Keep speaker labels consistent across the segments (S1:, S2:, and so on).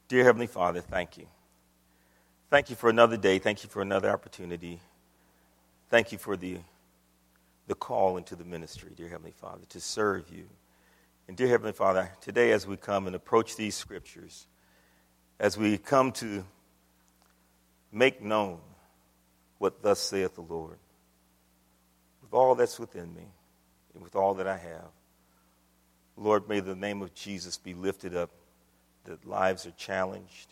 S1: Dear Heavenly Father, thank you. Thank you for another day. Thank you for another opportunity. Thank you for the call into the ministry, dear Heavenly Father, to serve you. And dear Heavenly Father, today as we come and approach these scriptures, as we come to make known what thus saith the Lord, with all that's within me and with all that I have, Lord, may the name of Jesus be lifted up, that lives are challenged,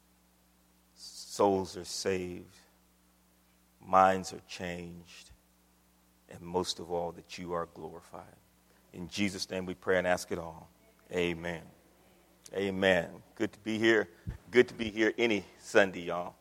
S1: souls are saved, minds are changed, and most of all, that you are glorified. In Jesus' name we pray and ask it all. Amen. Amen. Good to be here. Good to be here any Sunday, y'all.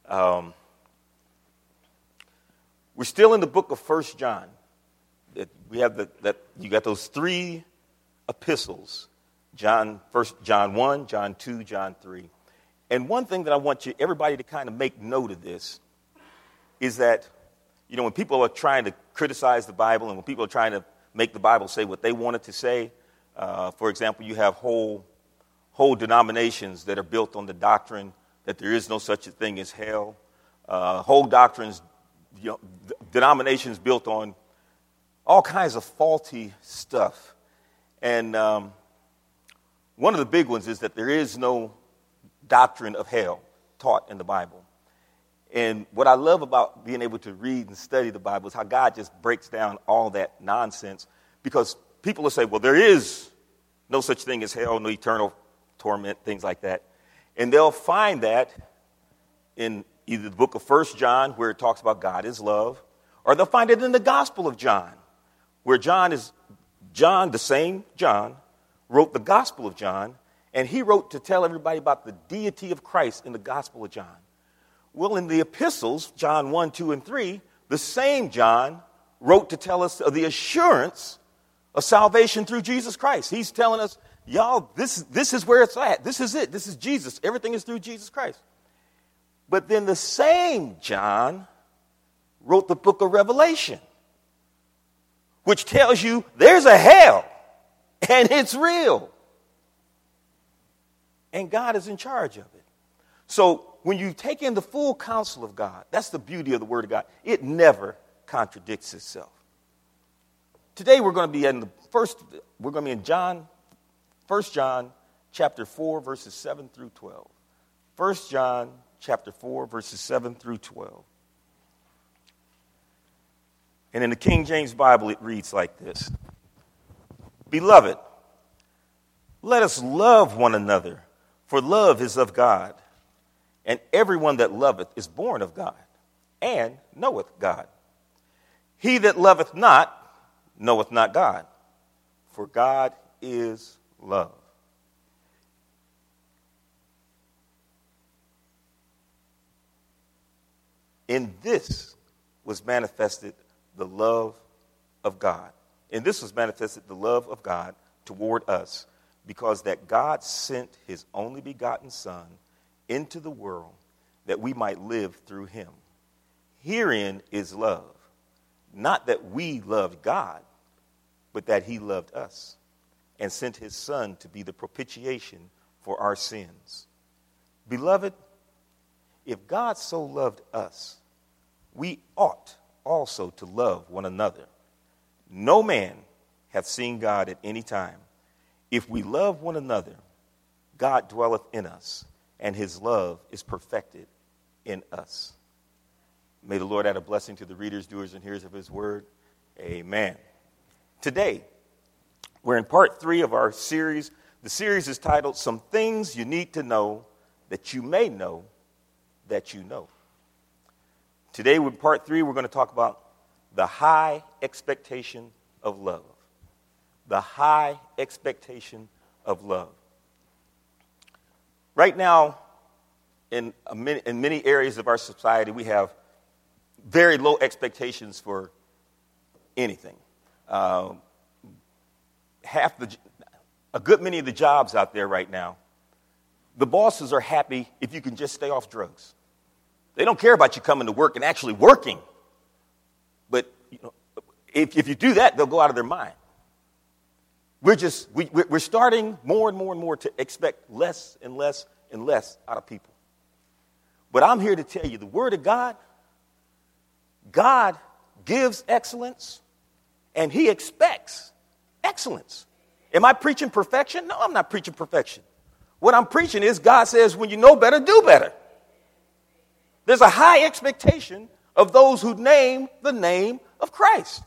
S1: We're still in the book of 1 John. We have you got those three epistles. John 1, John 2, John 3. And one thing that I want everybody to kind of make note of this is that, when people are trying to criticize the Bible and when people are trying to make the Bible say what they want it to say, for example, you have whole denominations that are built on the doctrine that there is no such a thing as hell. Whole doctrines, denominations built on all kinds of faulty stuff. And one of the big ones is that there is no doctrine of hell taught in the Bible. And what I love about being able to read and study the Bible is how God just breaks down all that nonsense. Because people will say, well, there is no such thing as hell, no eternal torment, things like that. And they'll find that in either the book of 1 John, where it talks about God is love, or they'll find it in the Gospel of John, where John, the same John, wrote the Gospel of John, and he wrote to tell everybody about the deity of Christ in the Gospel of John. Well, in the epistles, John 1, 2, and 3, the same John wrote to tell us of the assurance of salvation through Jesus Christ. He's telling us, y'all, this is where it's at. This is it. This is Jesus. Everything is through Jesus Christ. But then the same John wrote the book of Revelation, which tells you there's a hell, and it's real. And God is in charge of it. So when you take in the full counsel of God, that's the beauty of the Word of God. It never contradicts itself. Today we're going to be in John, 1 John chapter 4, verses 7 through 12. 1 John chapter 4, verses 7 through 12. And in the King James Bible, it reads like this. Beloved, let us love one another, for love is of God. And everyone that loveth is born of God, and knoweth God. He that loveth not, knoweth not God, for God is love. In this was manifested the love of God. In this was manifested the love of God toward us, because that God sent his only begotten Son into the world that we might live through him. Herein is love, not that we loved God, but that he loved us and sent his Son to be the propitiation for our sins. Beloved, if God so loved us, we ought also to love one another. No man hath seen God at any time. If we love one another, God dwelleth in us, and his love is perfected in us. May the Lord add a blessing to the readers, doers, and hearers of his word. Amen. Today, we're in part 3 of our series. The series is titled, Some Things You Need to Know That You May Know That You Know. Today, with part 3, we're going to talk about the high expectation of love. The high expectation of love. Right now, in many areas of our society, we have very low expectations for anything. A good many of the jobs out there right now, the bosses are happy if you can just stay off drugs. They don't care about you coming to work and actually working. But if you do that, they'll go out of their mind. We're starting more and more and more to expect less and less and less out of people. But I'm here to tell you, the Word of God, God gives excellence, and He expects excellence. Am I preaching perfection? No, I'm not preaching perfection. What I'm preaching is God says, when you know better, do better. There's a high expectation of those who name the name of Christ.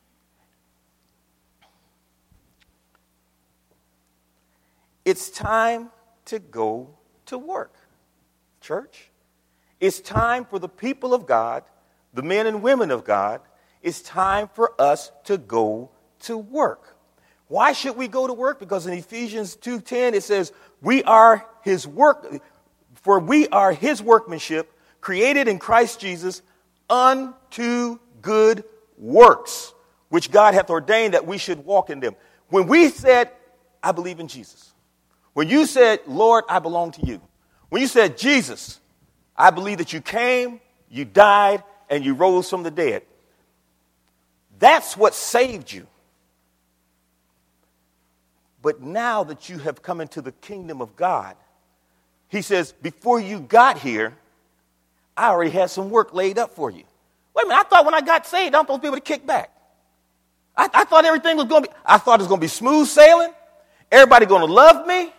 S1: It's time to go to work, church. It's time for the people of God, the men and women of God, it's time for us to go to work. Why should we go to work? Because in Ephesians 2:10 it says, we are His work, for we are His workmanship, created in Christ Jesus unto good works, which God hath ordained that we should walk in them. When we said, I believe in Jesus. When you said, Lord, I belong to you. When you said, Jesus, I believe that you came, you died, and you rose from the dead. That's what saved you. But now that you have come into the kingdom of God, He says, before you got here, I already had some work laid up for you. Wait a minute, I thought when I got saved, I'm supposed to be able to kick back. I thought everything was going to be, I thought it was going to be smooth sailing. Everybody going to love me.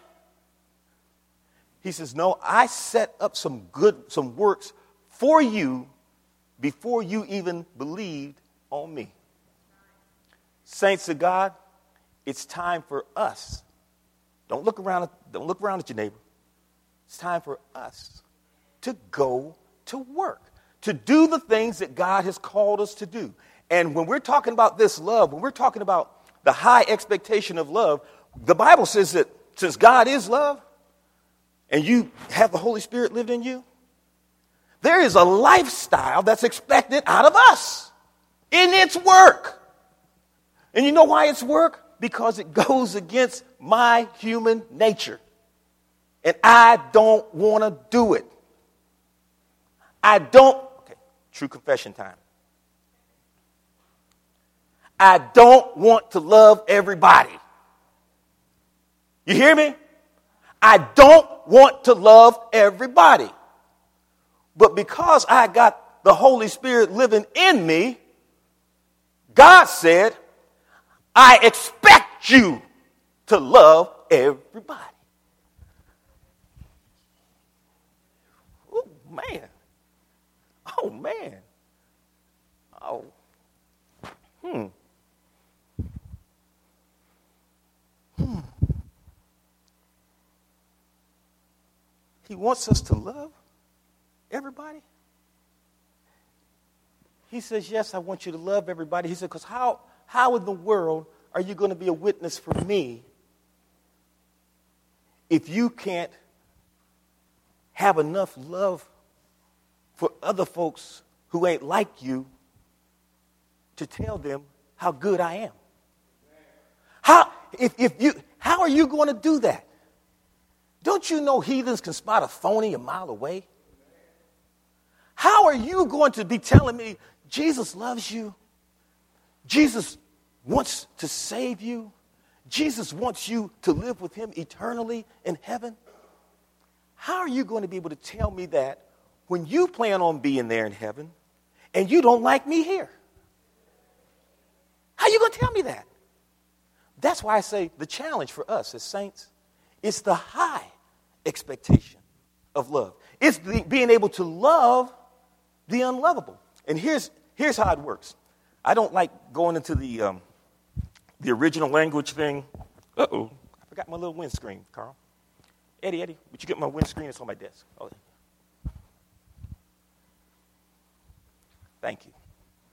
S1: He says, no, I set up some works for you before you even believed on me. Saints of God, it's time for us. Don't look around at your neighbor. It's time for us to go to work, to do the things that God has called us to do. And when we're talking about this love, when we're talking about the high expectation of love, the Bible says that since God is love and you have the Holy Spirit lived in you, there is a lifestyle that's expected out of us in its work. And you know why it's work? Because it goes against my human nature. And I don't want to do it. Okay, true confession time. I don't want to love everybody. You hear me? I don't want to love everybody. But because I got the Holy Spirit living in me, God said, I expect you to love everybody. Oh, man. Oh, man. Oh. He wants us to love everybody. He says, yes, I want you to love everybody. He said, because how in the world are you going to be a witness for me if you can't have enough love for other folks who ain't like you to tell them how good I am? How are you going to do that? Don't you know heathens can spot a phony a mile away? How are you going to be telling me Jesus loves you? Jesus wants to save you. Jesus wants you to live with Him eternally in heaven. How are you going to be able to tell me that when you plan on being there in heaven and you don't like me here? How are you going to tell me that? That's why I say the challenge for us as saints is the high expectation of love. It's being able to love the unlovable. And here's how it works. I don't like going into the original language thing. Uh-oh. I forgot my little windscreen, Carl. Eddie, would you get my windscreen? It's on my desk. Oh. Thank you.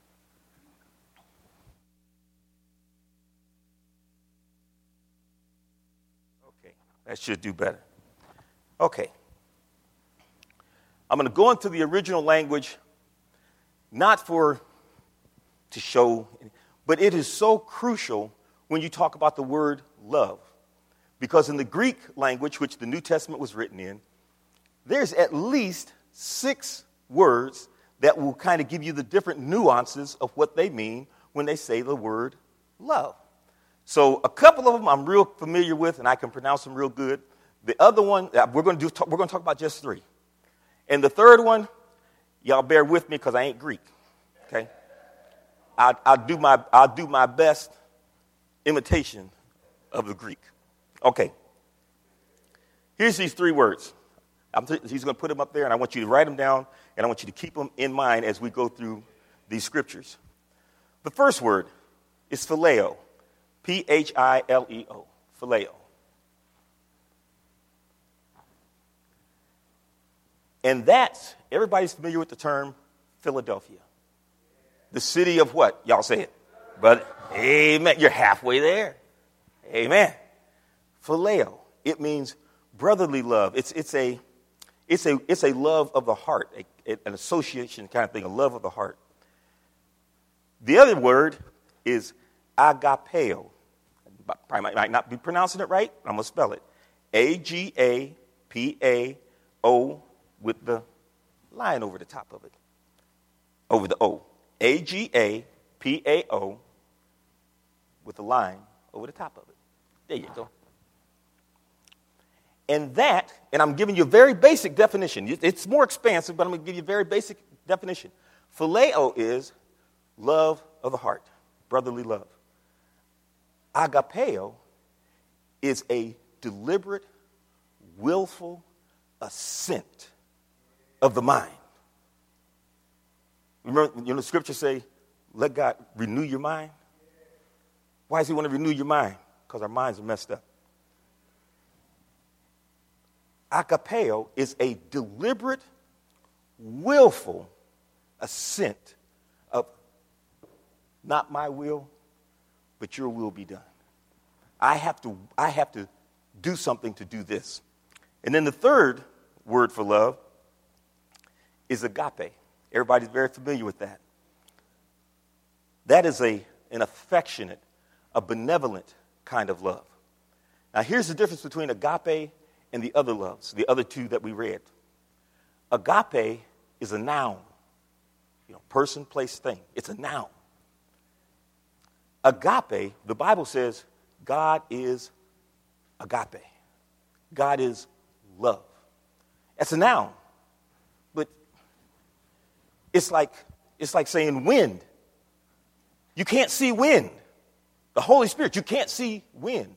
S1: Okay, that should do better. Okay. I'm going to go into the original language, not to show, but it is so crucial when you talk about the word love. Because in the Greek language, which the New Testament was written in, there's at least 6 words that will kind of give you the different nuances of what they mean when they say the word love. So a couple of them I'm real familiar with, and I can pronounce them real good. The other one, we're going to talk about just three. And the third one, y'all bear with me because I ain't Greek. Okay? I'll do my best imitation of the Greek. Okay. Here's these three words. He's going to put them up there, and I want you to write them down, and I want you to keep them in mind as we go through these scriptures. The first word is phileo, Phileo, phileo. And that's, everybody's familiar with the term Philadelphia. The city of what? Y'all say it. But, amen. You're halfway there. Amen. Phileo. It means brotherly love. It's a love of the heart, an association kind of thing, a love of the heart. The other word is agapeo. I might not be pronouncing it right. I'm going to spell it. Agapao with the line over the top of it. Over the O. Agapao with the line over the top of it. There you go. And I'm giving you a very basic definition. It's more expansive, but I'm going to give you a very basic definition. Phileo is love of the heart, brotherly love. Agapeo is a deliberate, willful assent of the mind. Remember, the scriptures say, let God renew your mind. Why does he want to renew your mind? Because our minds are messed up. Agapeo is a deliberate, willful assent of not my will, but your will be done. I have to do something to do this. And then the third word for love is agape. Everybody's very familiar with that. That is an affectionate, a benevolent kind of love. Now here's the difference between agape and the other loves, the other two that we read. Agape is a noun. Person, place, thing. It's a noun. Agape, the Bible says, God is agape. God is love. That's a noun. But it's like saying wind. You can't see wind. The Holy Spirit, you can't see wind.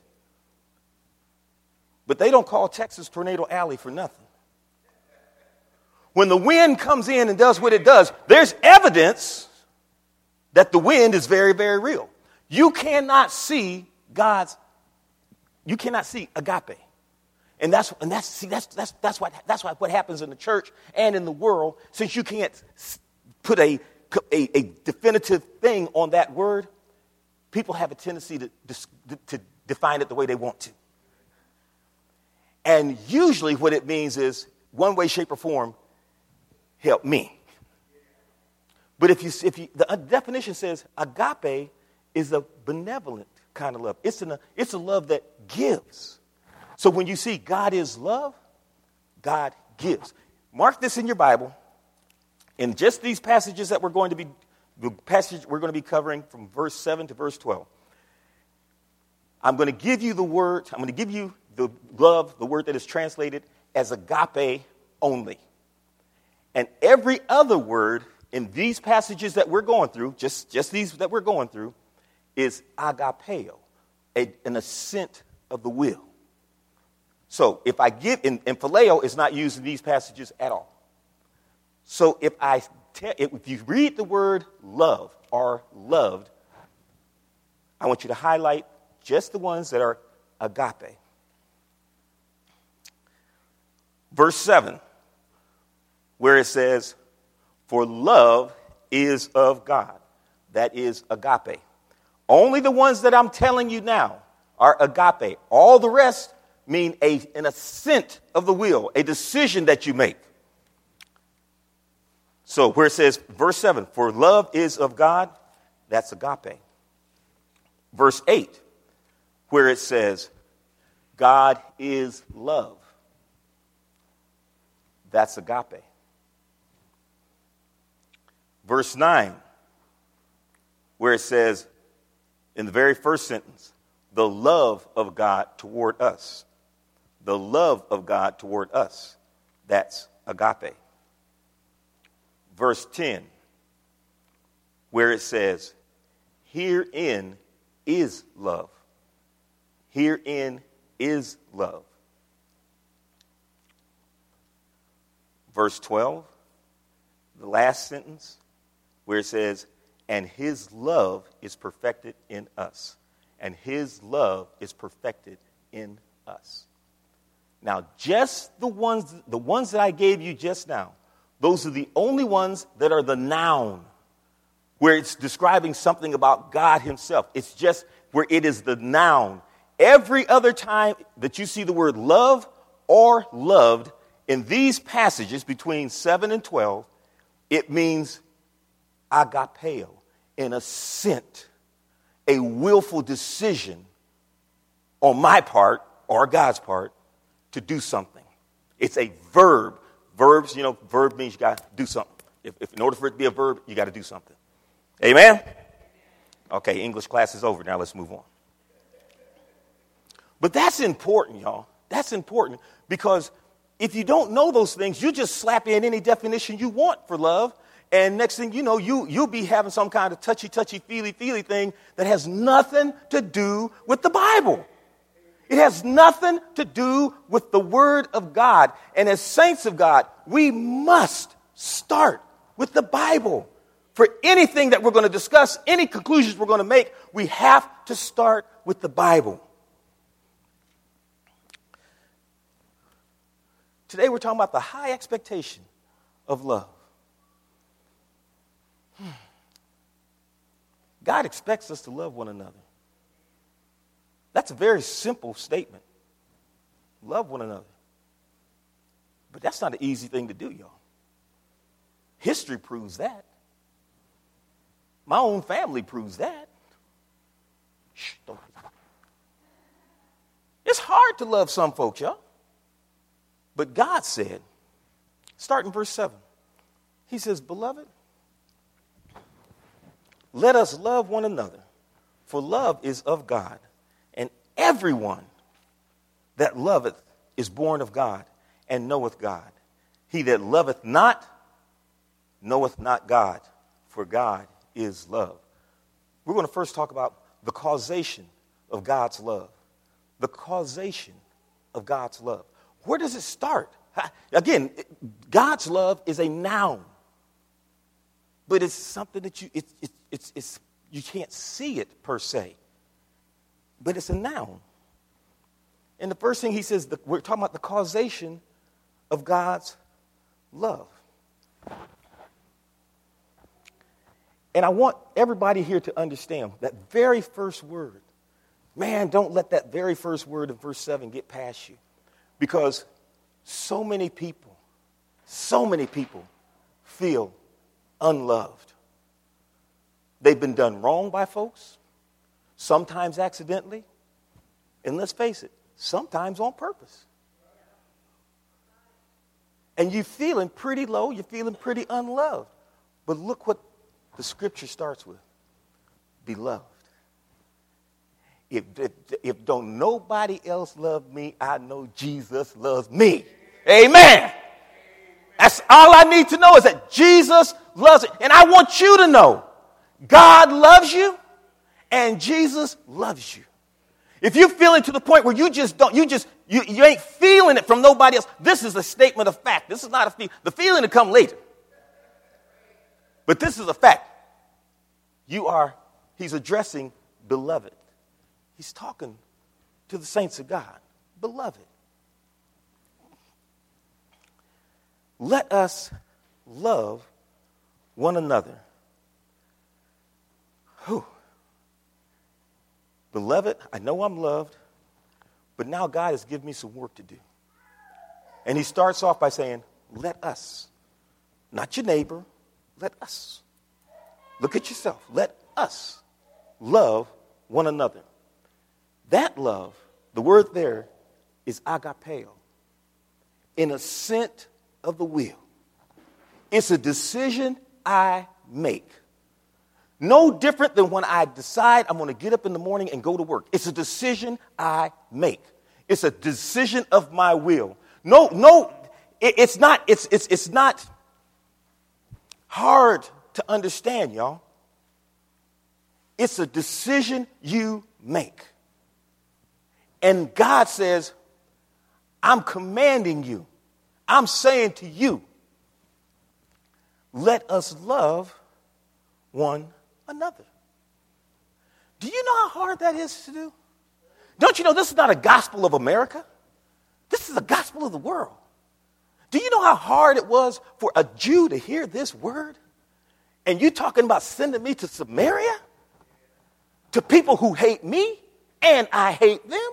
S1: But they don't call Texas Tornado Alley for nothing. When the wind comes in and does what it does, there's evidence that the wind is very, very real. You cannot see agape. And that's what happens in the church and in the world. Since you can't put a definitive thing on that word, people have a tendency to define it the way they want to. And usually what it means is, one way, shape, or form, help me. But if you the definition says agape is a benevolent kind of love. It's a love that gives. So when you see God is love, God gives. Mark this in your Bible. In just these passages that we're going to be covering from verse 7 to verse 12. I'm going to give you the word. I'm going to give you the love, the word that is translated as agape only. And every other word in these passages that we're going through, just these that we're going through, is agapeo, an assent of the will. So if I give, and phileo is not used in these passages at all. So if you read the word love or loved, I want you to highlight just the ones that are agape. Verse 7, where it says, for love is of God. That is agape. Only the ones that I'm telling you now are agape. All the rest mean an assent of the will, a decision that you make. So where it says, verse 7, for love is of God, that's agape. Verse 8, where it says, God is love, that's agape. Verse 9, where it says, in the very first sentence, the love of God toward us. the love of God toward us. That's agape. Verse 10, where it says, herein is love. Herein is love. Verse 12, the last sentence, where it says, and his love is perfected in us. And his love is perfected in us. Now, just the ones that I gave you just now, those are the only ones that are the noun, where it's describing something about God himself. It's just where it is the noun. Every other time that you see the word love or loved in these passages between 7 and 12, it means agapeo, an assent, a willful decision on my part or God's part to do something. It's a verb. Verbs, verb means you got to do something. If in order for it to be a verb, you got to do something. Amen? Okay, English class is over. Now let's move on. But that's important, y'all. That's important because if you don't know those things, you just slap in any definition you want for love. And next thing you know, you'll be having some kind of touchy, feely thing that has nothing to do with the Bible. It has nothing to do with the Word of God. And as saints of God, we must start with the Bible. For anything that we're going to discuss, any conclusions we're going to make, we have to start with the Bible. Today we're talking about the high expectation of love. God expects us to love one another. That's a very simple statement. Love one another. But that's not an easy thing to do, y'all. History proves that. My own family proves that. Shh, don't. It's hard to love some folks, y'all. But God said, start in verse 7. He says, beloved, let us love one another, for love is of God. And everyone that loveth is born of God and knoweth God. He that loveth not knoweth not God, for God is love. We're going to first talk about the causation of God's love. The causation of God's love. Where does it start? Again, God's love is a noun. But it's something that you can't see it per se. But it's a noun. And the first thing he says, we're talking about the causation of God's love. And I want everybody here to understand that very first word. Man, don't let that very first word of verse 7 get past you. Because so many people feel unloved. They've been done wrong by folks, sometimes accidentally, and let's face it, sometimes on purpose. And you're feeling pretty low, you're feeling pretty unloved. But look what the scripture starts with. Beloved. If don't nobody else love me, I know Jesus loves me. Amen. That's all I need to know is that Jesus loves it. And I want you to know God loves you and Jesus loves you. If you're feeling to the point where you ain't feeling it from nobody else, this is a statement of fact. This is not a feeling. The feeling will come later. But this is a fact. He's addressing beloved. He's talking to the saints of God. Beloved, let us love one another. Whew. Beloved, I know I'm loved, but now God has given me some work to do. And he starts off by saying, let us, not your neighbor, let us. Look at yourself. Let us love one another. That love, the word there is agapeo, an assent of the will. It's a decision I make. No different than when I decide I'm going to get up in the morning and go to work. It's a decision I make. It's a decision of my will. No, it's not hard to understand, y'all. It's a decision you make. And God says, I'm commanding you. I'm saying to you, let us love one another. Do you know how hard that is to do? Don't you know this is not a gospel of America? This is a gospel of the world. Do you know how hard it was for a Jew to hear this word? And you talking about sending me to Samaria? To people who hate me and I hate them?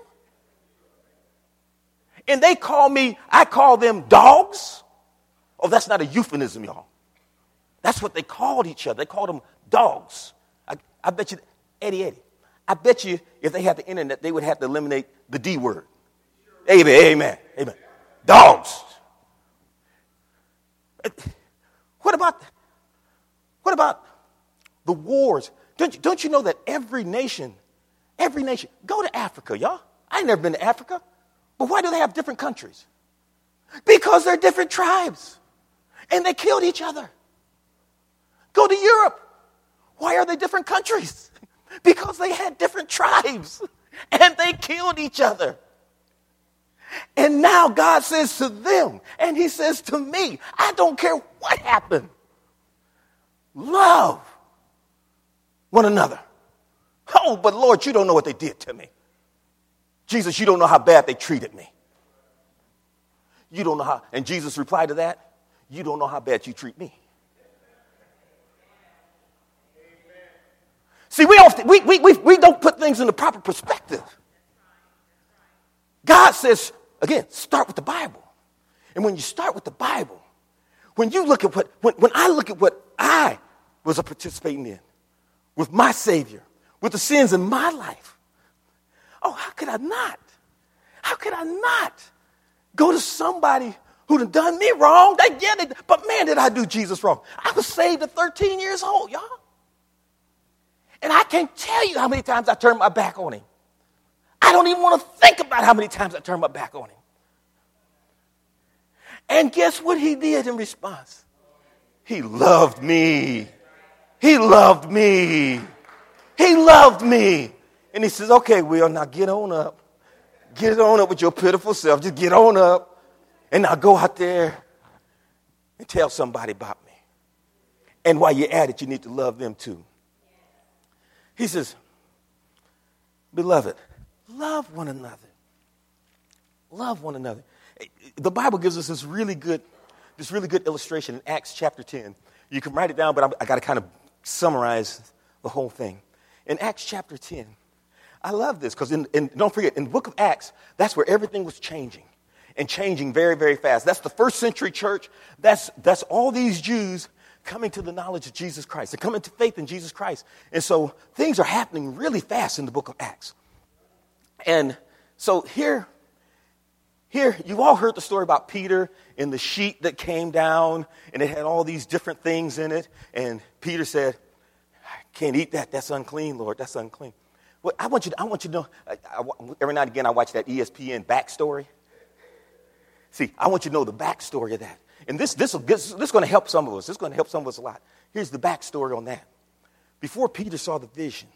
S1: And I call them dogs? Oh, that's not a euphemism, y'all. That's what they called each other. They called them dogs. I bet you, Eddie, I bet you if they had the internet, they would have to eliminate the D word. Amen. Dogs. What about the wars? Don't you know that every nation, go to Africa, y'all. I ain't never been to Africa. But why do they have different countries? Because they're different tribes. And they killed each other. Go to Europe. Why are they different countries? Because they had different tribes. And they killed each other. And now God says to them, and he says to me, I don't care what happened. Love one another. Oh, but Lord, you don't know what they did to me. Jesus, you don't know how bad they treated me. You don't know how, and Jesus replied to that, you don't know how bad you treat me. See, we don't put things in the proper perspective. God says, again, start with the Bible. And when you start with the Bible, when you look at when I look at what I was participating in with my Savior, with the sins in my life, oh, how could I not? How could I not go to somebody who'd done me wrong? They get it, but man, did I do Jesus wrong. I was saved at 13 years old, y'all. And I can't tell you how many times I turned my back on him. I don't even want to think about how many times I turned my back on him. And guess what he did in response? He loved me. He loved me. He loved me. And he says, okay, Will, now get on up. Get on up with your pitiful self. Just get on up. And now go out there and tell somebody about me. And while you're at it, you need to love them too. He says, beloved, love one another. Love one another. The Bible gives us this really good illustration in Acts chapter 10. You can write it down, but I got to kind of summarize the whole thing. In Acts chapter 10, I love this because don't forget, in the book of Acts, that's where everything was changing and changing very, very fast. That's the first century church. That's all these Jews coming to the knowledge of Jesus Christ. They're coming to faith in Jesus Christ. And so things are happening really fast in the book of Acts. And so here, you've all heard the story about Peter and the sheet that came down, and it had all these different things in it. And Peter said, I can't eat that. That's unclean, Lord. That's unclean. Well, I want you to know, every now and again I watch that ESPN backstory. See, I want you to know the backstory of that. And this is going to help some of us. This is going to help some of us a lot. Here's the backstory on that. Before Peter saw the vision,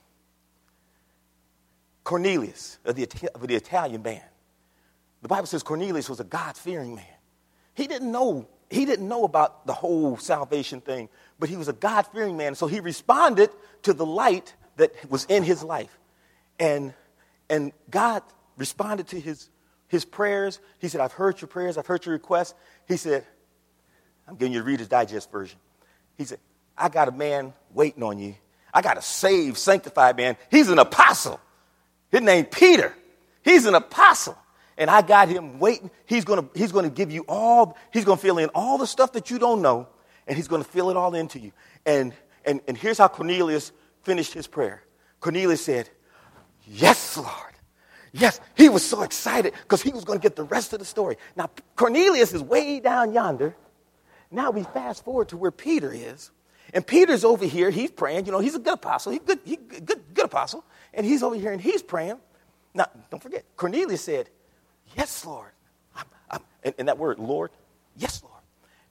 S1: Cornelius, of the Italian band, the Bible says Cornelius was a God-fearing man. He didn't know about the whole salvation thing, but he was a God-fearing man. So he responded to the light that was in his life. And God responded to his prayers. He said, I've heard your prayers. I've heard your requests. He said, I'm giving you the Reader's Digest version. He said, I got a man waiting on you. I got a saved, sanctified man. He's an apostle. His name Peter. He's an apostle. And I got him waiting. He's going to give you all, he's going to fill in all the stuff that you don't know, and he's going to fill it all into you. And here's how Cornelius finished his prayer. Cornelius said, yes, Lord. Yes, he was so excited because he was going to get the rest of the story. Now, Cornelius is way down yonder. Now we fast forward to where Peter is. And Peter's over here. He's praying. You know, he's a good apostle. He's good apostle. And he's over here and he's praying. Now, don't forget, Cornelius said, Yes, Lord. And that word, Lord, yes, Lord.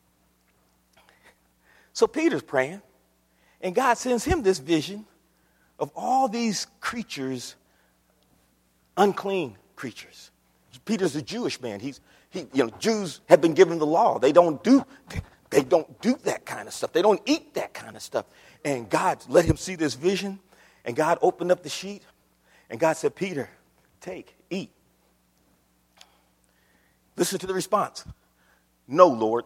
S1: So Peter's praying, and God sends him this vision of all these creatures, unclean creatures. Peter's a Jewish man. Jews have been given the law. They don't do that kind of stuff. They don't eat that kind of stuff. And God let him see this vision, and God opened up the sheet, and God said, Peter, take, eat. Listen to the response. No, Lord.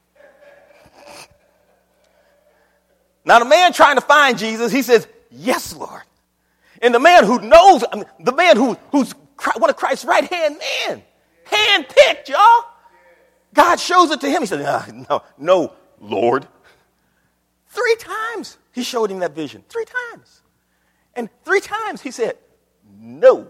S1: Now the man trying to find Jesus, he says, yes, Lord. And the man who knows, the man who's one of Christ's right-hand men, hand-picked, y'all. God shows it to him. He said, no, Lord. 3 times he showed him that vision. 3 times. And 3 times he said, no,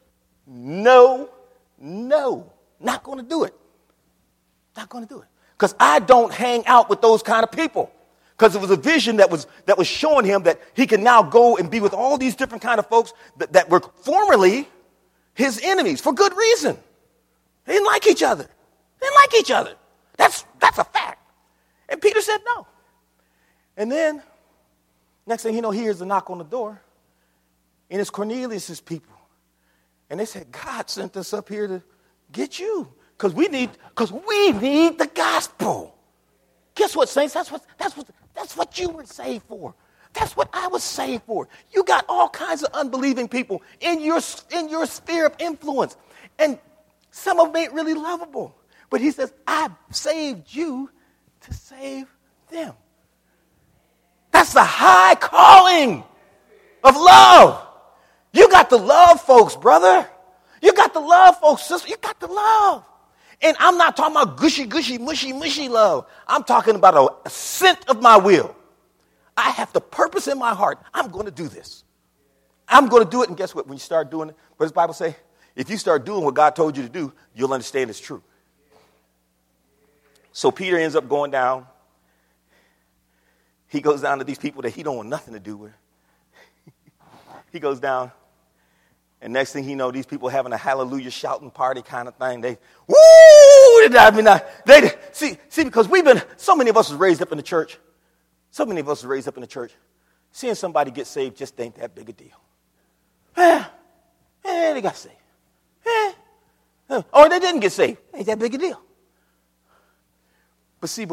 S1: not going to do it. Not going to do it. Because I don't hang out with those kind of people. Because it was a vision that was showing him that he can now go and be with all these different kind of folks that were formerly his enemies for good reason. They didn't like each other. That's a fact. And Peter said no. And then, next thing you know, he hears a knock on the door. And it's Cornelius' people. And they said, God sent us up here to get you. Because we need the gospel. Guess what, saints? That's what you were saved for. That's what I was saved for. You got all kinds of unbelieving people in your sphere of influence. And some of them ain't really lovable. But he says, I saved you to save them. That's the high calling of love. You got to love folks, brother. You got to love folks, sister. You got to love. And I'm not talking about gushy, mushy love. I'm talking about a scent of my will. I have the purpose in my heart. I'm going to do this. I'm going to do it. And guess what? When you start doing it, what does the Bible say? If you start doing what God told you to do, you'll understand it's true. So Peter ends up going down. He goes down to these people that he don't want nothing to do with. He goes down. And next thing he know, these people having a hallelujah shouting party kind of thing. Because so many of us was raised up in the church. So many of us was raised up in the church. Seeing somebody get saved just ain't that big a deal. They got saved. Or they didn't get saved. Ain't that big a deal. But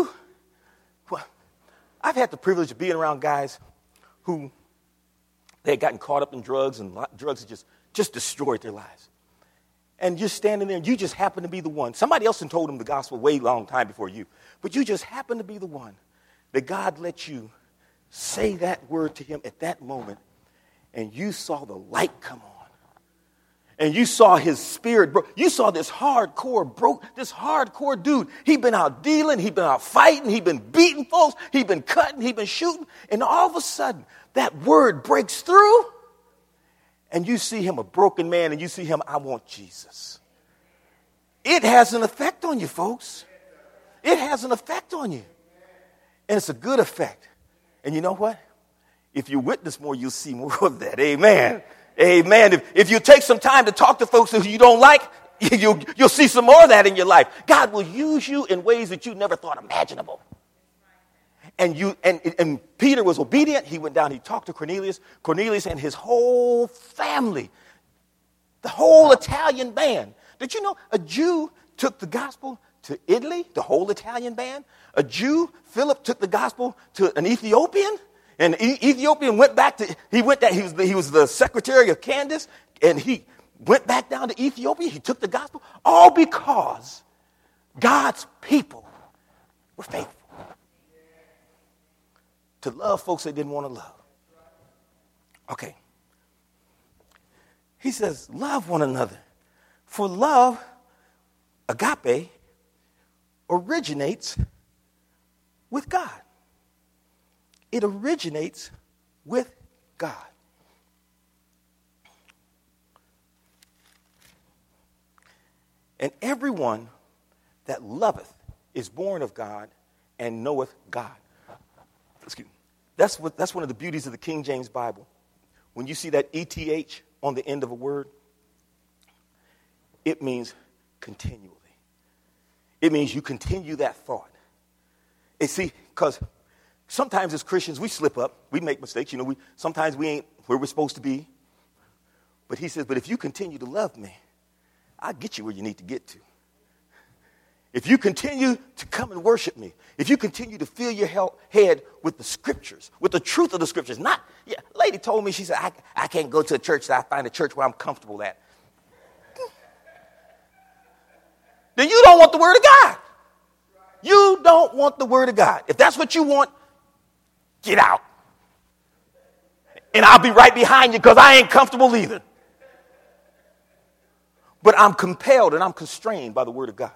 S1: I've had the privilege of being around guys who they had gotten caught up in drugs, and drugs had just destroyed their lives. And you're standing there, and you just happen to be the one. Somebody else had told them the gospel way long time before you. But you just happen to be the one that God let you say that word to him at that moment, and you saw the light come on. And you saw his spirit, you saw this hardcore dude. He'd been out dealing, he'd been out fighting, he'd been beating folks, he'd been cutting, he'd been shooting. And all of a sudden, that word breaks through, and you see him a broken man, and you see him, I want Jesus. It has an effect on you, folks. It has an effect on you. And it's a good effect. And you know what? If you witness more, you'll see more of that. Amen. Amen. If you take some time to talk to folks who you don't like, you'll see some more of that in your life. God will use you in ways that you never thought imaginable. And Peter was obedient. He went down, he talked to Cornelius. Cornelius and his whole family, the whole Italian band. Did you know a Jew took the gospel to Italy, the whole Italian band? A Jew, Philip, took the gospel to an Ethiopian. And Ethiopian went back he was the secretary of Candace, and he went back down to Ethiopia. He took the gospel, all because God's people were faithful to love folks they didn't want to love. Okay. He says, love one another. For love, agape, originates with God. It originates with God. And everyone that loveth is born of God and knoweth God. Excuse me. That's one of the beauties of the King James Bible. When you see that ETH on the end of a word, It means continually. It means you continue that thought. And see, because sometimes as Christians, we slip up. We make mistakes. Sometimes we ain't where we're supposed to be. But he says, but if you continue to love me, I'll get you where you need to get to. If you continue to come and worship me, if you continue to fill your head with the scriptures, with the truth of the scriptures, lady told me, she said, I can't go to a church that I find a church where I'm comfortable at. Then you don't want the word of God. You don't want the word of God. If that's what you want, get out. And I'll be right behind you because I ain't comfortable either. But I'm compelled and I'm constrained by the word of God.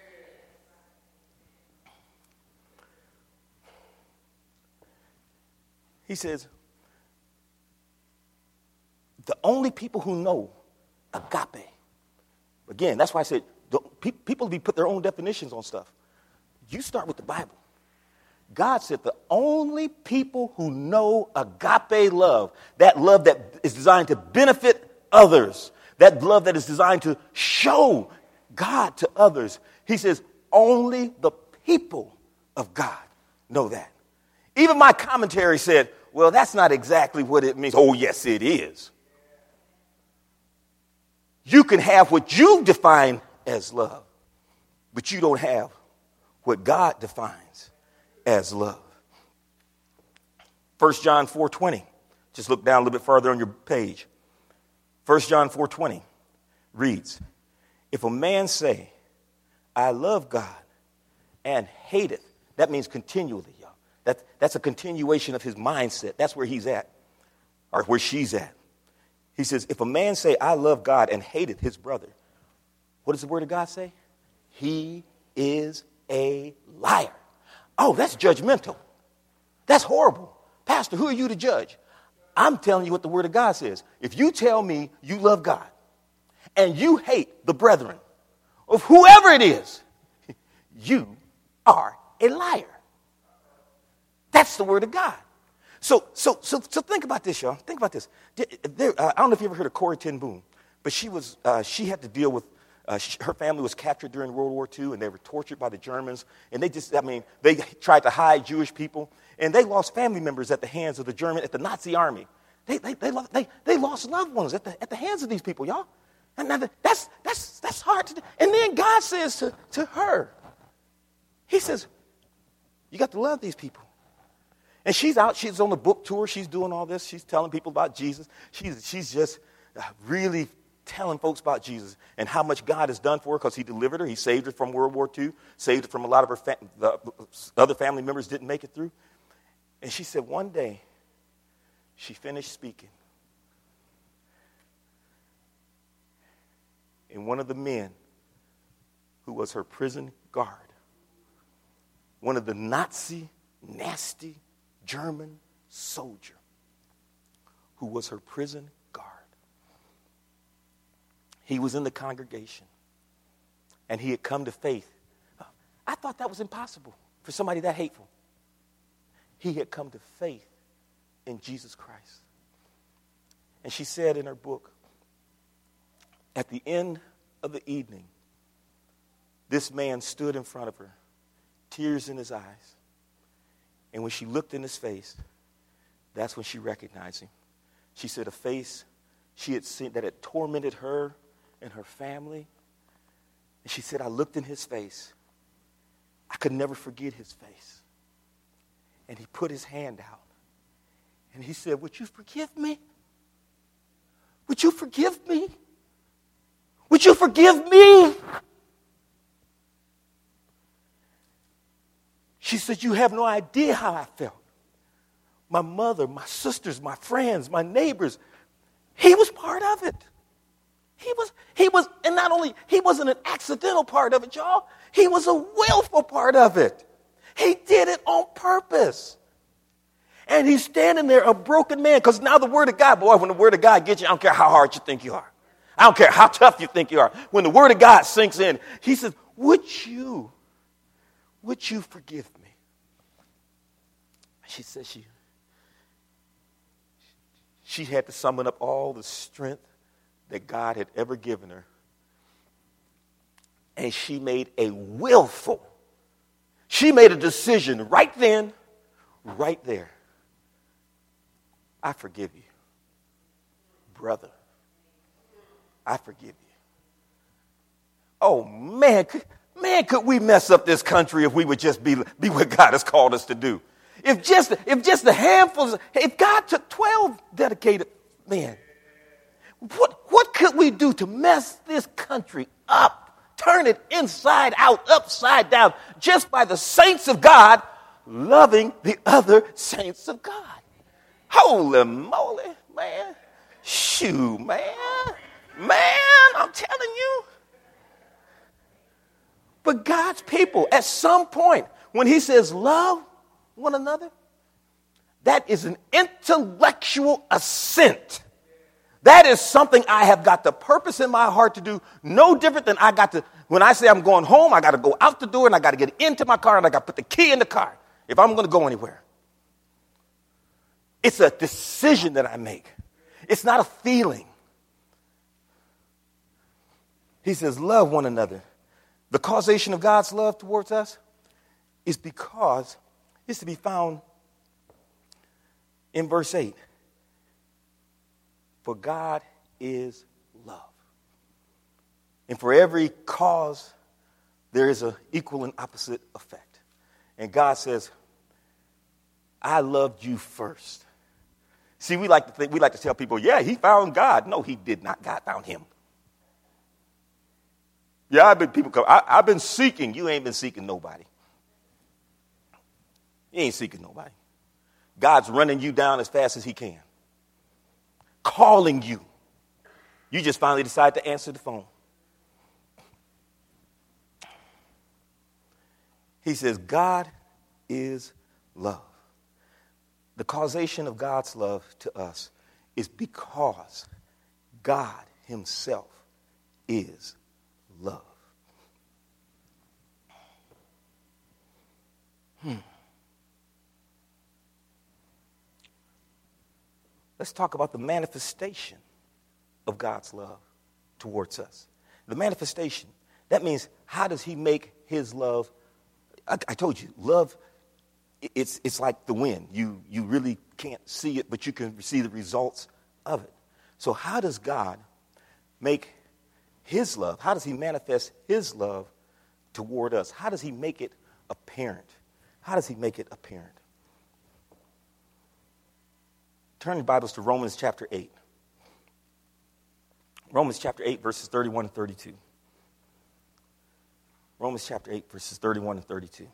S1: He says, the only people who know agape. Again, that's why I said people put their own definitions on stuff. You start with the Bible. God said the only people who know agape love, that love that is designed to benefit others, that love that is designed to show God to others. He says only the people of God know that. Even my commentary said, well, that's not exactly what it means. Oh, yes, it is. You can have what you define as love, but you don't have what God defines as love. 1 John 4:20. Just look down a little bit further on your page. 1 John 4:20 reads, if a man say, I love God and hateth, that means continually, y'all. That's a continuation of his mindset. That's where he's at, or where she's at. He says, if a man say, I love God and hateth his brother, what does the word of God say? He is a liar. Oh, that's judgmental. That's horrible. Pastor, who are you to judge? I'm telling you what the word of God says. If you tell me you love God and you hate the brethren of whoever it is, you are a liar. That's the word of God. So think about this, y'all. Think about this. I don't know if you ever heard of Corrie ten Boom, but she had to deal with, her family was captured during World War II, and they were tortured by the Germans. And they tried to hide Jewish people, and they lost family members at the hands of the the Nazi army. They lost loved ones at the hands of these people, y'all. And now that's hard to do. And then God says to her, he says, you got to love these people. And she's on the book tour. She's doing all this. She's telling people about Jesus. She's just really telling folks about Jesus and how much God has done for her because he delivered her. He saved her from World War II, saved her from a lot of the other family members didn't make it through. And she said one day she finished speaking. And one of the men who was her prison guard, one of the Nazi, nasty German soldier who was her prison guard. He was in the congregation, and he had come to faith. I thought that was impossible for somebody that hateful. He had come to faith in Jesus Christ. And she said in her book, at the end of the evening, this man stood in front of her, tears in his eyes. And when she looked in his face, that's when she recognized him. She said a face she had seen that had tormented her and her family. And she said, I looked in his face. I could never forget his face. And he put his hand out. And he said, would you forgive me? Would you forgive me? Would you forgive me? She said, you have no idea how I felt. My mother, my sisters, my friends, my neighbors, he was part of it. He was, and not only, he wasn't an accidental part of it, y'all. He was a willful part of it. He did it on purpose. And he's standing there, a broken man, because now the word of God, boy, when the word of God gets you, I don't care how hard you think you are. I don't care how tough you think you are. When the word of God sinks in, he says, would you forgive me? She said she had to summon up all the strength that God had ever given her And she made a willful. She made a decision right then, right there. I forgive you. Brother, I forgive you. Oh, man, could we mess up this country if we would just be what God has called us to do? If just a handful, if God took 12 dedicated men, what could we do to mess this country up? Turn it inside out, upside down, just by the saints of God loving the other saints of God. Holy moly, man. Shoo, man. Man, I'm telling you. But God's people, at some point, when he says love one another, that is an intellectual assent. That is something I have got the purpose in my heart to do, no different than I got to, when I say I'm going home, I got to go out the door and I got to get into my car and I got to put the key in the car if I'm going to go anywhere. It's a decision that I make. It's not a feeling. He says, love one another. The causation of God's love towards us is because it's to be found in verse 8. For God is love. And for every cause, there is an equal and opposite effect. And God says, I loved you first. See, we like to tell people, yeah, he found God. No, he did not. God found him. Yeah, I've been seeking. You ain't been seeking nobody. You ain't seeking nobody. God's running you down as fast as he can. Calling you. You just finally decide to answer the phone. He says, God is love. The causation of God's love to us is because God himself is love. Let's talk about the manifestation of God's love towards us. The manifestation, that means how does he make his love? I told you, love, it's like the wind. You really can't see it, but you can see the results of it. So how does God make his love? How does he manifest his love toward us? How does he make it apparent? How does he make it apparent? Turn your Bibles to Romans chapter 8. Romans chapter 8, verses 31 and 32. Romans chapter 8, verses 31 and 32.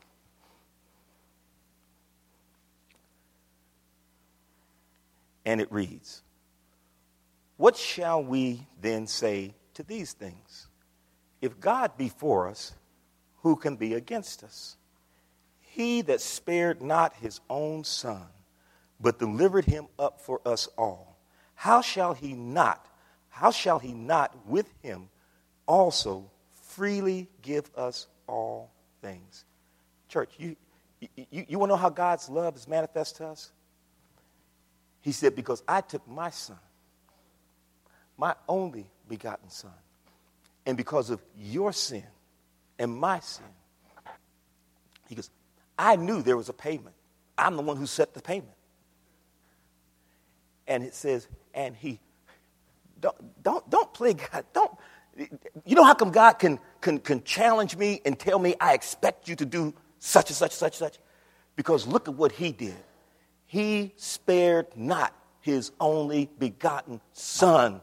S1: And it reads, what shall we then say to these things? If God be for us, who can be against us? He that spared not his own son, but delivered him up for us all, how shall he not with him also freely give us all things? Church, you want to know how God's love is manifest to us? He said, because I took my son, my only begotten son, and because of your sin and my sin, he goes, I knew there was a payment. I'm the one who set the payment. And it says, and he, don't play God. You know how come God can challenge me and tell me I expect you to do such and such, such, such? Because look at what he did. He spared not his only begotten son.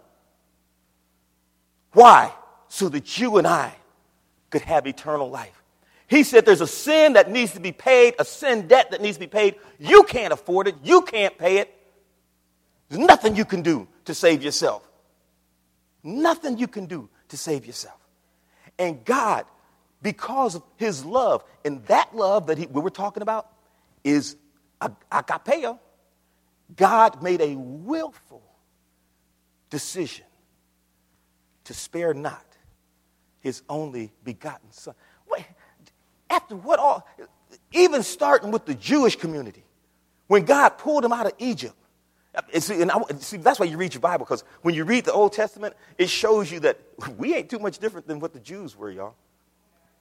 S1: Why? So that you and I could have eternal life. He said there's a sin that needs to be paid, a sin debt that needs to be paid. You can't afford it. You can't pay it. There's nothing you can do to save yourself. Nothing you can do to save yourself. And God, because of his love, and that love that we were talking about is agapeo, God made a willful decision to spare not his only begotten son. Wait, after what all, even starting with the Jewish community, when God pulled them out of Egypt. See, that's why you read your Bible, because when you read the Old Testament, it shows you that we ain't too much different than what the Jews were, y'all.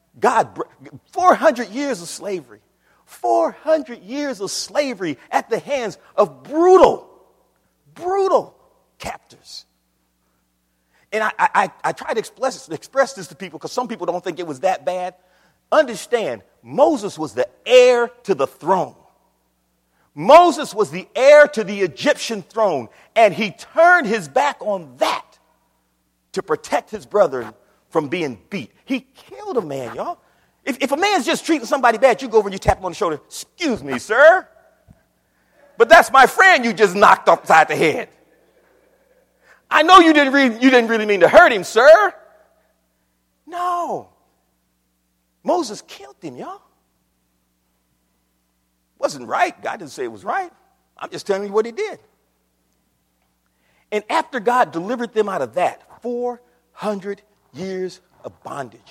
S1: God, 400 years of slavery. 400 years of slavery at the hands of brutal captors. And I try to express this to people because some people don't think it was that bad. Understand, Moses was the heir to the throne. Moses was the heir to the Egyptian throne, and he turned his back on that to protect his brother from being beat. He killed a man, y'all. If a man's just treating somebody bad, you go over and you tap him on the shoulder. Excuse me, sir. But that's my friend you just knocked upside the head. I know you didn't really mean to hurt him, sir. No. Moses killed him, y'all. Wasn't right. God didn't say it was right. I'm just telling you what he did. And after God delivered them out of that, 400 years of bondage,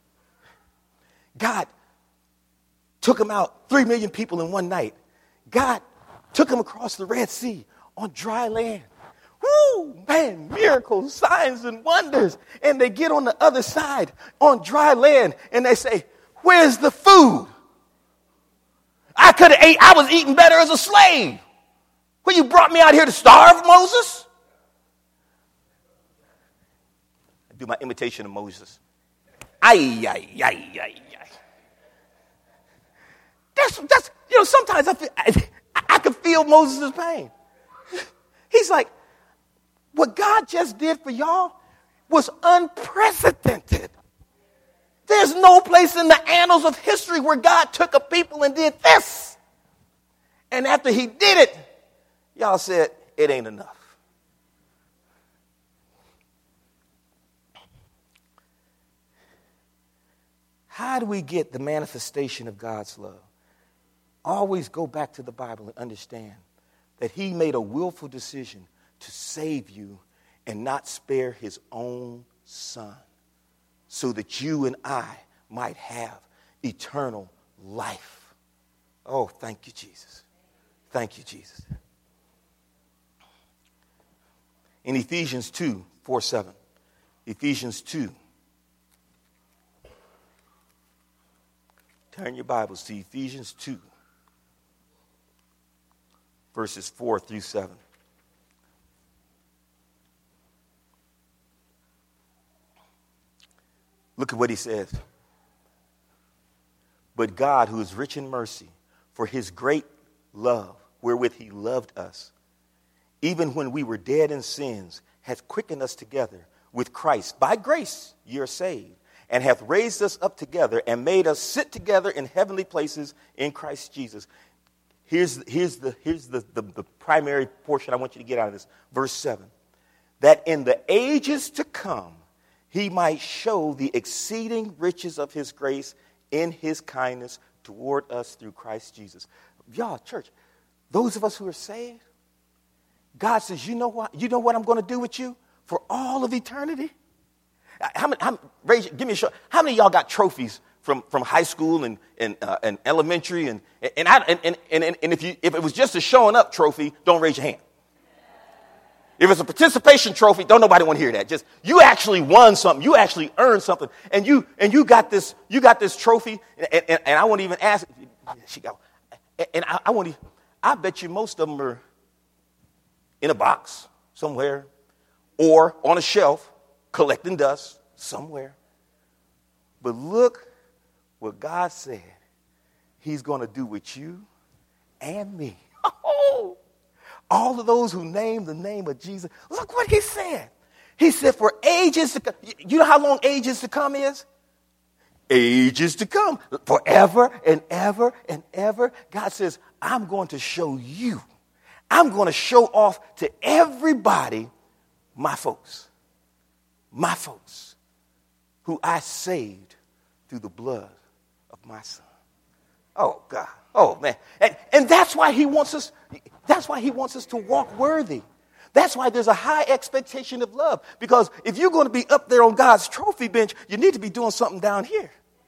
S1: God took them out, 3 million people in one night. God took them across the Red Sea on dry land. Woo, man, miracles, signs, and wonders. And they get on the other side on dry land, and they say, where's the food? I could have ate. I was eating better as a slave. Well, you brought me out here to starve, Moses? I do my imitation of Moses. Ay, ay, ay, ay, ay. That's sometimes I can feel Moses' pain. He's like, what God just did for y'all was unprecedented. There's no place in the annals of history where God took a people and did this. And after he did it, y'all said, it ain't enough. How do we get the manifestation of God's love? Always go back to the Bible and understand that he made a willful decision to save you and not spare his own son so that you and I might have eternal life. Oh, thank you, Jesus. Thank you, Jesus. In Ephesians 2:4-7, Ephesians 2. Turn your Bibles to Ephesians 2, verses 4-7. Look at what he says. But God, who is rich in mercy, for his great love, wherewith he loved us, even when we were dead in sins, hath quickened us together with Christ. By grace ye are saved, and hath raised us up together and made us sit together in heavenly places in Christ Jesus. Here's the primary portion I want you to get out of this. Verse 7. That in the ages to come, he might show the exceeding riches of his grace in his kindness toward us through Christ Jesus. Y'all, church, those of us who are saved, God says, you know what I'm going to do with you for all of eternity? Give me a show. How many of y'all got trophies from high school and elementary? And if it was just a showing up trophy, don't raise your hand. If it's a participation trophy, don't nobody want to hear that. Just you actually won something, you actually earned something, and you got this trophy, and I won't even ask. She got, and I won't. I bet you most of them are in a box somewhere, or on a shelf collecting dust somewhere. But look what God said he's going to do with you and me. Oh, all of those who name the name of Jesus. Look what he said. He said for ages to come. You know how long ages to come is? Ages to come. Forever and ever and ever. God says, I'm going to show you. I'm going to show off to everybody my folks. My folks who I saved through the blood of my son. Oh, God. Oh, man. And that's why he wants us. That's why he wants us to walk worthy. That's why there's a high expectation of love. Because if you're going to be up there on God's trophy bench, you need to be doing something down here.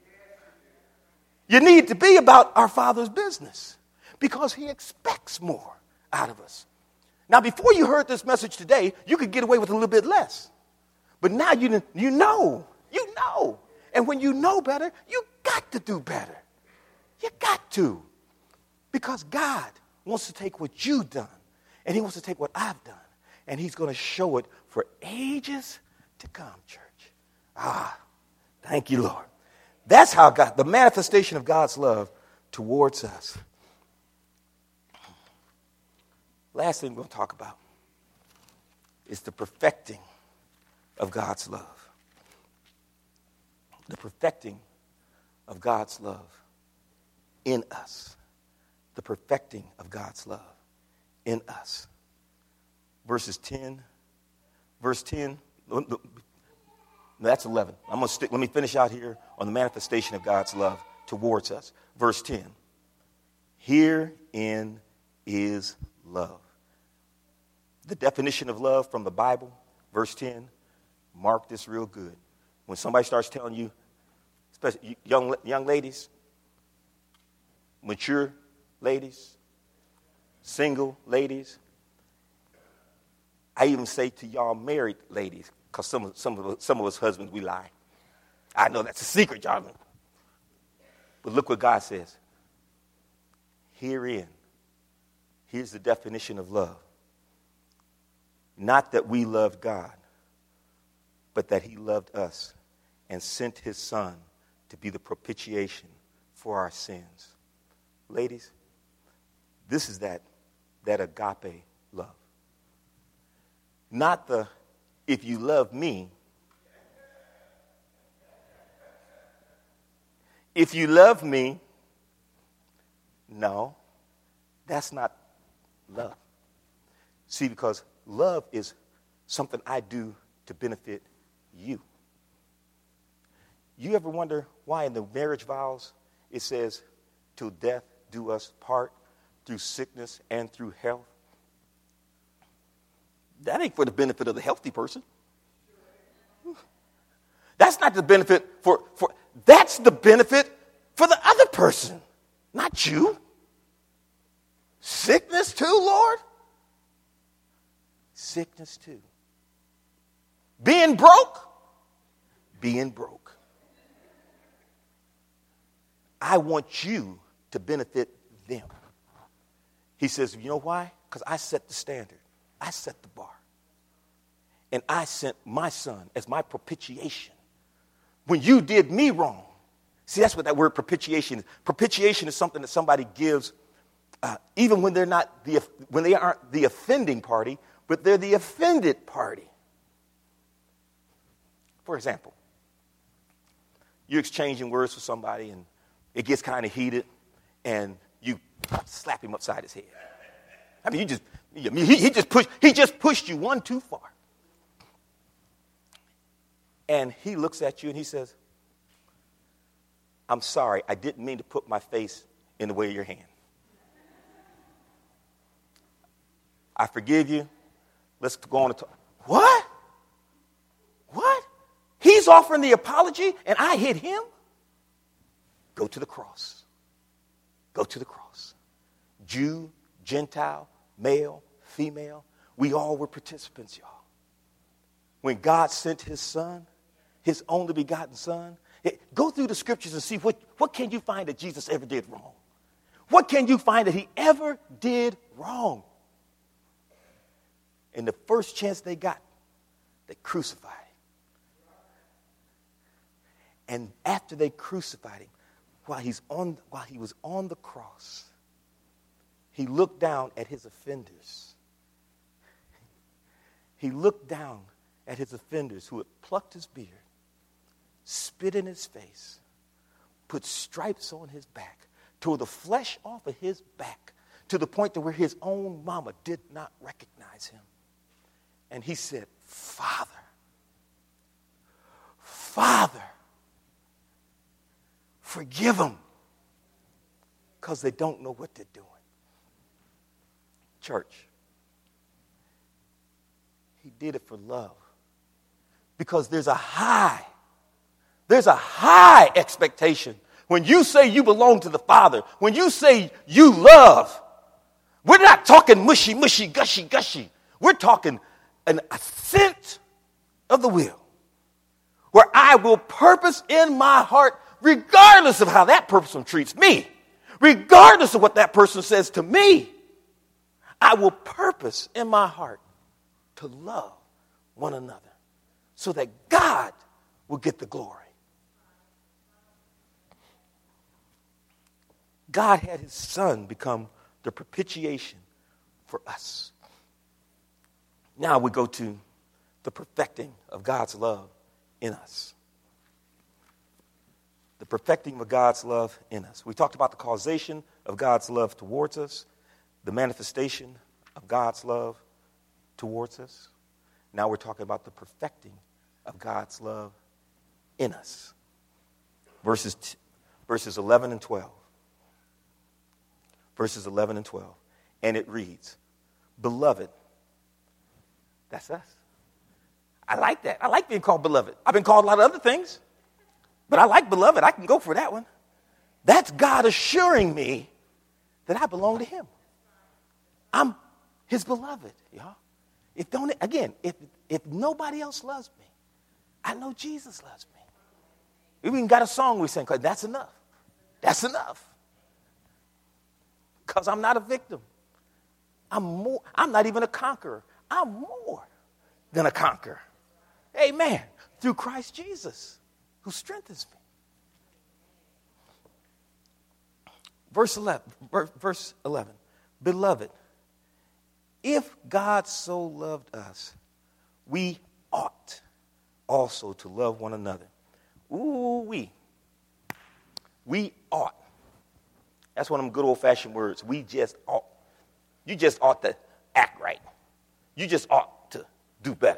S1: You need to be about our Father's business. Because he expects more out of us. Now, before you heard this message today, you could get away with a little bit less. But now you know. And when you know better, you got to do better. You got to. Because God wants to take what you've done, and he wants to take what I've done, and he's going to show it for ages to come, church. Thank you, Lord. That's how God, the manifestation of God's love towards us. Last thing we're going to talk about is the perfecting of God's love. The perfecting of God's love in us. The perfecting of God's love in us. Verse 10. That's 11. I'm going to stick. Let me finish out here on the manifestation of God's love towards us. Verse 10. Herein is love. The definition of love from the Bible, verse 10, mark this real good. When somebody starts telling you, especially young ladies, mature ladies, single ladies, I even say to y'all married ladies, because some of us husbands, we lie. I know that's a secret, y'all. But look what God says. Here's the definition of love. Not that we loved God, but that he loved us and sent his son to be the propitiation for our sins. Ladies, this is that agape love. Not the, if you love me, if you love me, no, that's not love. See, because love is something I do to benefit you. You ever wonder why in the marriage vows it says, till death do us part, through sickness and through health? That ain't for the benefit of the healthy person. That's not the benefit that's the benefit for the other person, not you. Sickness too, Lord? Sickness too. Being broke? Being broke. I want you to benefit them. He says, you know why? Because I set the standard. I set the bar. And I sent my son as my propitiation. When you did me wrong. See, that's what that word propitiation is. Propitiation is something that somebody gives even when they're not when they aren't the offending party, but they're the offended party. For example, you're exchanging words with somebody and it gets kind of heated and you slap him upside his head. I mean, he just pushed you one too far. And he looks at you and he says, I'm sorry, I didn't mean to put my face in the way of your hand. I forgive you. Let's go on and talk. What? What? He's offering the apology and I hit him? Go to the cross. Go to the cross. Jew, Gentile, male, female, we all were participants, y'all. When God sent his son, his only begotten son, go through the scriptures and see what can you find that Jesus ever did wrong? What can you find that he ever did wrong? And the first chance they got, they crucified him. And after they crucified him, while he was on the cross, he looked down at his offenders. He looked down at his offenders who had plucked his beard, spit in his face, put stripes on his back, tore the flesh off of his back to the point to where his own mama did not recognize him. And he said, Father, forgive them because they don't know what they're doing. Church, he did it for love because there's a high expectation. When you say you belong to the Father, when you say you love, we're not talking mushy, mushy, gushy, gushy. We're talking an assent of the will. where I will purpose in my heart, regardless of how that person treats me, regardless of what that person says to me, I will purpose in my heart to love one another so that God will get the glory. God had his son become the propitiation for us. Now we go to the perfecting of God's love in us. The perfecting of God's love in us. We talked about the causation of God's love towards us, the manifestation of God's love towards us. Now we're talking about the perfecting of God's love in us. Verses 11 and 12. Verses 11 and 12. And it reads, beloved, that's us. I like that. I like being called beloved. I've been called a lot of other things, but I like beloved. I can go for that one. That's God assuring me that I belong to him. I'm his beloved, y'all. If nobody else loves me, I know Jesus loves me. We even got a song we sing called That's Enough. That's enough. Because I'm not a victim. I'm not even a conqueror. I'm more than a conqueror. Amen. Through Christ Jesus, who strengthens me. Verse 11. Beloved, if God so loved us, we ought also to love one another. We ought. That's one of them good old-fashioned words. We just ought. You just ought to act right. You just ought to do better.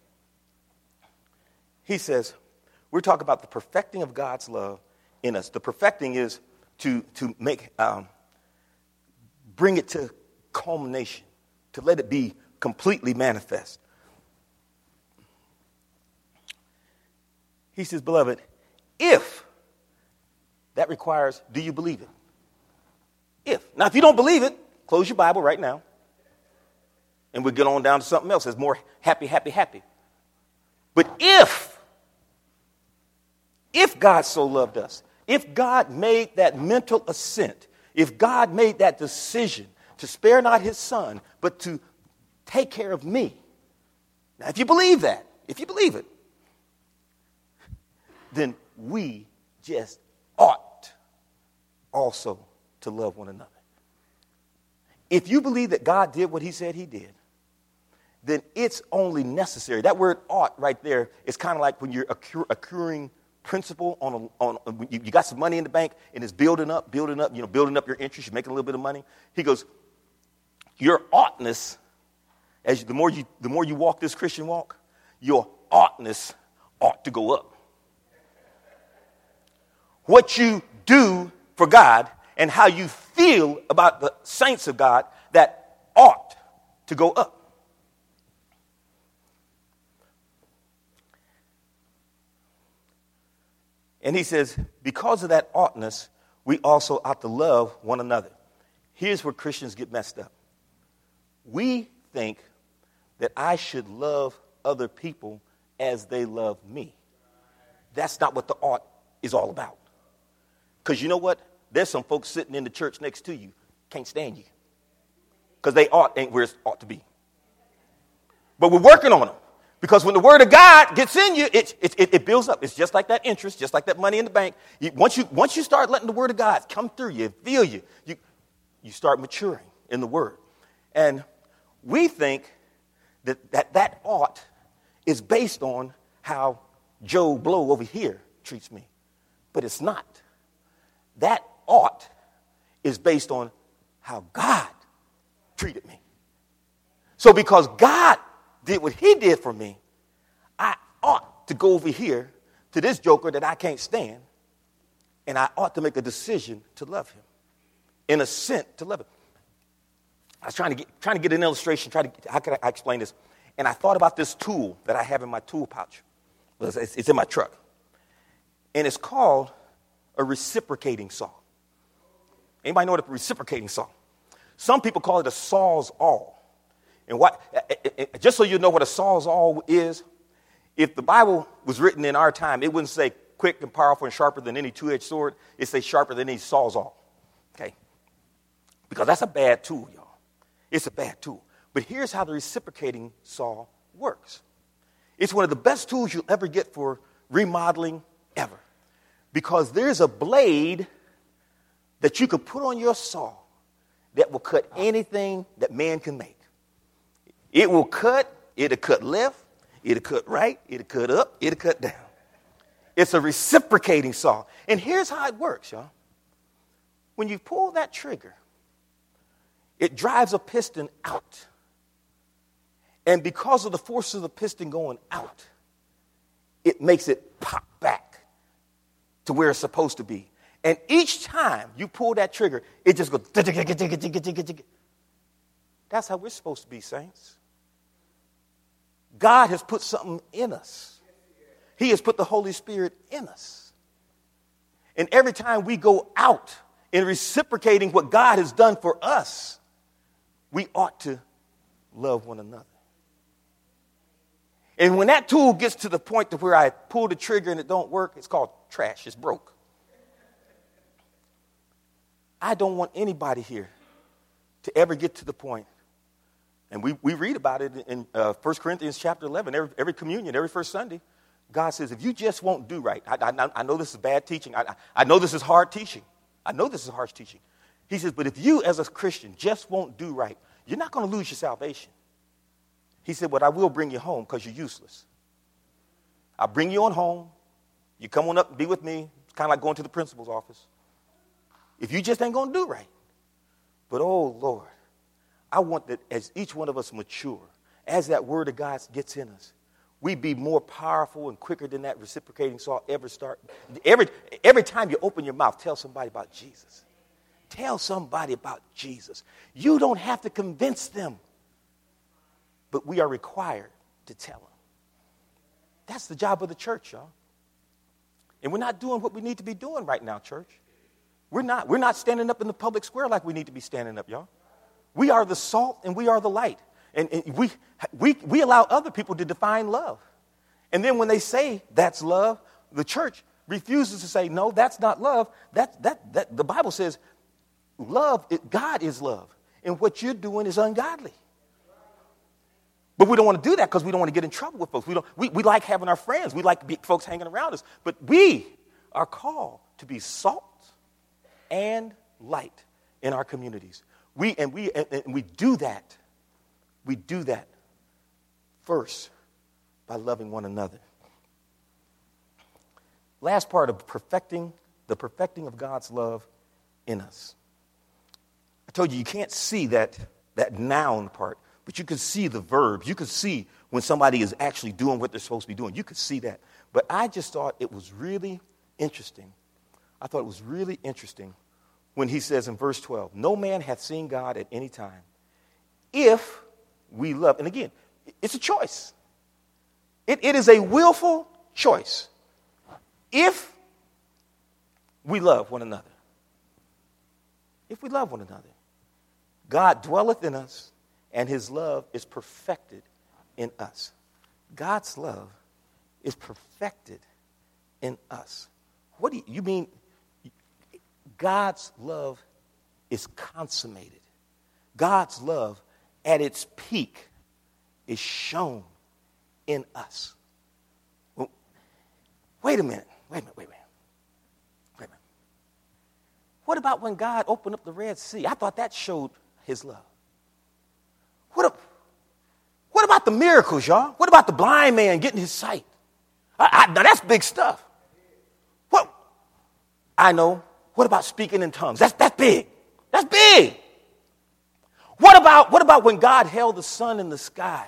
S1: He says, we're talking about the perfecting of God's love in us. The perfecting is to make, bring it to culmination, to let it be completely manifest. He says, beloved, if, that requires, do you believe it? If. Now, if you don't believe it, close your Bible right now. And we'll get on down to something else that's more happy. But if God so loved us, if God made that mental assent, if God made that decision to spare not his son, but to take care of me. Now, if you believe that, if you believe it, then we just ought also to love one another. If you believe that God did what he said he did, then it's only necessary. That word ought right there is kind of like when you're accruing principal on you got some money in the bank and it's building up, building up your interest, you're making a little bit of money. He goes, your oughtness, the more you walk this Christian walk, your oughtness ought to go up. What you do for God and how you feel about the saints of God, that ought to go up. And he says, because of that oughtness, we also ought to love one another. Here's where Christians get messed up. We think that I should love other people as they love me. That's not what the ought is all about. Because you know what? There's some folks sitting in the church next to you, can't stand you. Because they ain't where it ought to be. But we're working on them. Because when the word of God gets in you, it builds up. It's just like that interest, just like that money in the bank. Once you start letting the word of God come through you, feel you start maturing in the word. And we think that ought is based on how Joe Blow over here treats me. But it's not. That ought is based on how God treated me. So because God did what he did for me, I ought to go over here to this joker that I can't stand, and I ought to make a decision to love him, in assent to love him. I was trying to get an illustration, how can I explain this? And I thought about this tool that I have in my tool pouch. It's in my truck. And it's called a reciprocating saw. Anybody know what a reciprocating saw? Some people call it a saw's-all. And just so you know what a saw's-all is, If the Bible was written in our time, it wouldn't say quick and powerful and sharper than any two-edged sword. It says sharper than any sawzall. Okay? Because that's a bad tool, y'all. It's a bad tool. But here's how the reciprocating saw works. It's one of the best tools you'll ever get for remodeling ever. Because there's a blade that you could put on your saw that will cut anything that man can make. It will cut, it'll cut left, it'll cut right, it'll cut up, it'll cut down. It's a reciprocating saw. And here's how it works, y'all. When you pull that trigger, it drives a piston out. And because of the force of the piston going out, it makes it pop back to where it's supposed to be. And each time you pull that trigger, it just goes. That's how we're supposed to be, saints. God has put something in us. He has put the Holy Spirit in us. And every time we go out in reciprocating what God has done for us, we ought to love one another. And when that tool gets to the point to where I pull the trigger and it don't work, it's called trash. It's broke. I don't want anybody here to ever get to the point, and we read about it in 1 Corinthians chapter 11, every communion, every first Sunday. God says, if you just won't do right, I know this is bad teaching. I know this is hard teaching. I know this is harsh teaching. He says, but if you as a Christian just won't do right, you're not going to lose your salvation. He said, but I will bring you home because you're useless. I'll bring you on home. You come on up and be with me. It's kind of like going to the principal's office. If you just ain't going to do right. But, oh, Lord, I want that as each one of us mature, as that word of God gets in us, we be more powerful and quicker than that reciprocating saw ever start. Every time you open your mouth, tell somebody about Jesus. Tell somebody about Jesus. You don't have to convince them, but we are required to tell them. That's the job of the church, y'all. And we're not doing what we need to be doing right now, church. We're not standing up in the public square like we need to be standing up, y'all. We are the salt and we are the light. And we allow other people to define love. And then when they say that's love, the church refuses to say, no, that's not love. That the Bible says love, God is love. And what you're doing is ungodly. But we don't want to do that because we don't want to get in trouble with folks. We like having our friends. We like folks hanging around us. But we are called to be salt and light in our communities. We do that. We do that first by loving one another. Last part of the perfecting of God's love in us. I told you can't see that noun part, but you can see the verbs. You can see when somebody is actually doing what they're supposed to be doing. You could see that. But I just thought it was really interesting. I thought it was really interesting when he says in verse 12, no man hath seen God at any time. If we love, and again, it's a choice. It is a willful choice. If we love one another. If we love one another. God dwelleth in us, and his love is perfected in us. God's love is perfected in us. What do you mean? God's love is consummated. God's love at its peak is shown in us. Well, wait a minute. What about when God opened up the Red Sea? I thought that showed his love. What about the miracles, y'all? What about the blind man getting his sight? Now that's big stuff. What? I know. What about speaking in tongues? That's big. That's big. What about when God held the sun in the sky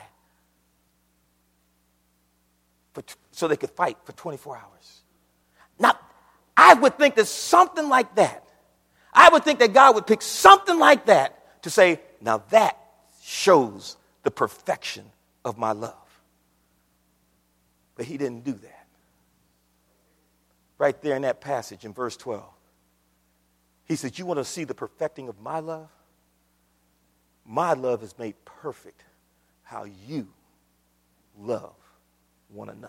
S1: so they could fight for 24 hours? Now, I would think that something like that, I would think that God would pick something like that to say, now that shows the perfection of my love. But he didn't do that. Right there in that passage in verse 12. He said, you want to see the perfecting of my love? My love is made perfect how you love one another.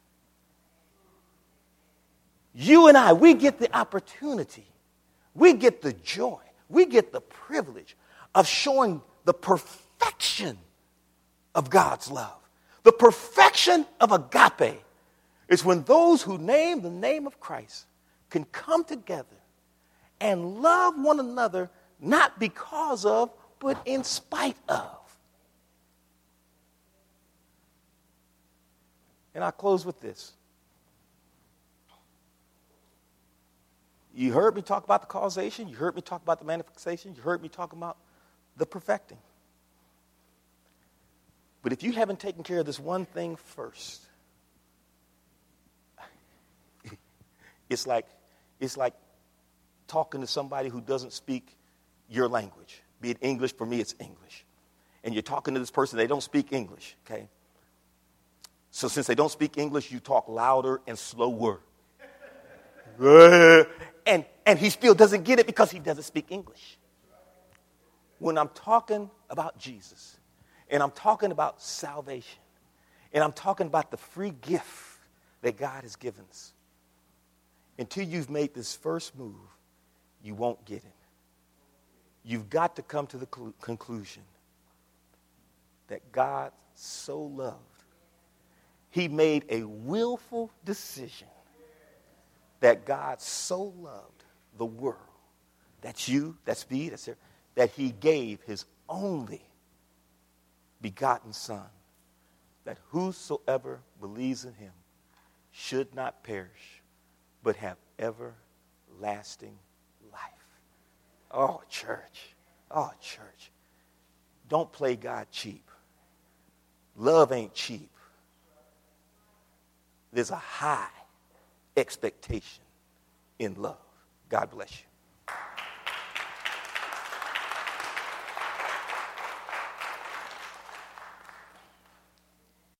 S1: You and I, we get the opportunity, we get the joy, we get the privilege of showing the perfection of God's love. The perfection of agape is when those who name the name of Christ can come together and love one another, not because of, but in spite of. And I'll close with this. You heard me talk about the causation. You heard me talk about the manifestation. You heard me talk about the perfecting. But if you haven't taken care of this one thing first, it's like talking to somebody who doesn't speak your language. Be it English, for me it's English. And you're talking to this person, they don't speak English, okay? So since they don't speak English, you talk louder and slower. And he still doesn't get it because he doesn't speak English. When I'm talking about Jesus, and I'm talking about salvation, and I'm talking about the free gift that God has given us, until you've made this first move, you won't get it. You've got to come to the conclusion that God so loved, he made a willful decision that God so loved the world, that's you, that's me, that's there, that he gave his only begotten Son, that whosoever believes in him should not perish, but have everlasting life. Oh, church. Oh, church. Don't play God cheap. Love ain't cheap. There's a high expectation in love. God bless you.